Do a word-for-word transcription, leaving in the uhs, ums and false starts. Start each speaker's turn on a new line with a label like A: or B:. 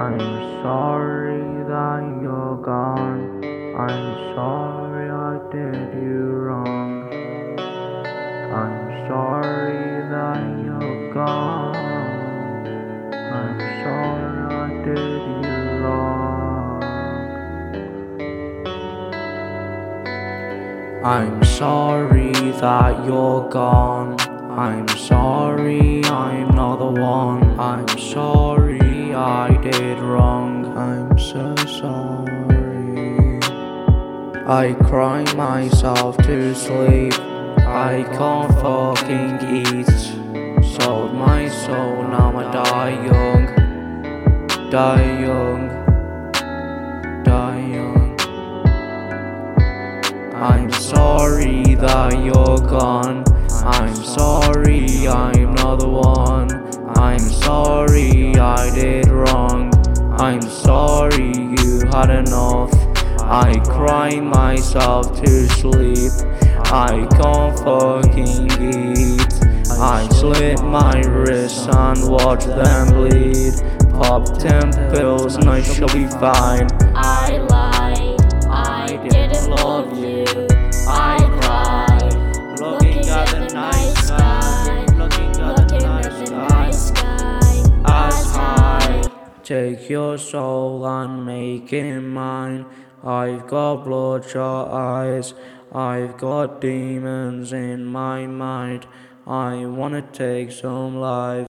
A: I'm sorry that you're gone. I'm sorry I did you wrong. I'm sorry that you're gone. I'm sorry I did you wrong. I'm sorry that you're gone. I'm sorry I'm not the one. I'm sorry I did wrong. I'm so sorry. I cry myself to sleep. I can't fucking eat. Sold my soul, now I die young. Die young. Die young. I'm sorry that you're gone. I'm sorry I'm not the one. I'm sorry I did wrong. I'm sorry you had enough. I cry myself to sleep. I can't fucking eat. I slit my wrists and watch them bleed. Pop ten pills and I shall be fine.
B: I lied, I didn't love you. I cried, looking at the night sky, looking at the night sky, as high.
A: Take your soul and make it mine. I've got bloodshot eyes, I've got demons in my mind. I wanna take some lives.